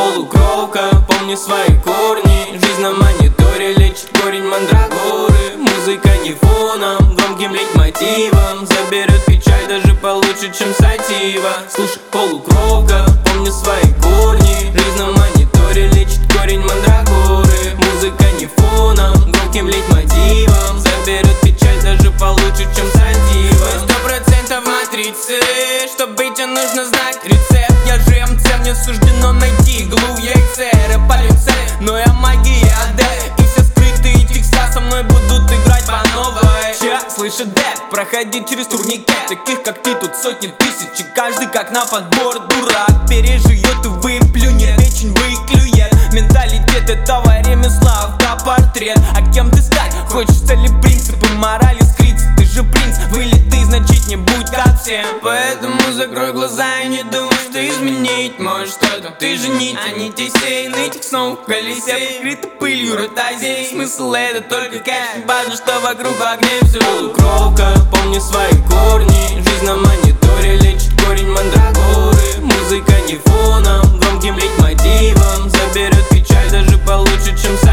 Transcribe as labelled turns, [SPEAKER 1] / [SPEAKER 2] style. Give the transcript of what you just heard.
[SPEAKER 1] полукровка, помни свои корни. Жизнь на мониторе лечит корень мандрагоры. Музыка не фоном, громким лейтмотивом заберет печаль даже получше, чем сатива. Слушай, полукровка, помни свои корни. Жизнь на мониторе лечит корень мандрагоры. Музыка не фоном, громким лейтмотивом заберет печаль даже получше, чем сатива. 100% матрицы, чтобы быть, тебе нужно знать рецепт. Я же МЦ, мне суждено найти иглу в яйце. Рэп по лице, но я магия адепт. И все скрытые текста со мной будут играть по новой. Слышит дэп, проходи через турникет. Таких как ты тут сотни тысяч, и каждый как на подбор дурак. Переживет и выплюнет, печень выклюет. Менталитет этого ремесла, автопортрет. А кем ты стать? Хочется ли принципы морали скрыть? Ты же принц, вылитый, значит не будь как все. Поэтому закрой глаза и не думай, что изменить можешь что-то. Ты же нить, а не тесей, нытик снова в колесе. Покрыта пылью ротозей, смысл это только кэш. Важно, что вокруг в огне все. Полукровка, помни свои корни. Жизнь на мониторе лечит корень мандрагоры. Музыка не фоном, громким лейтмотивом заберет печаль даже получше, чем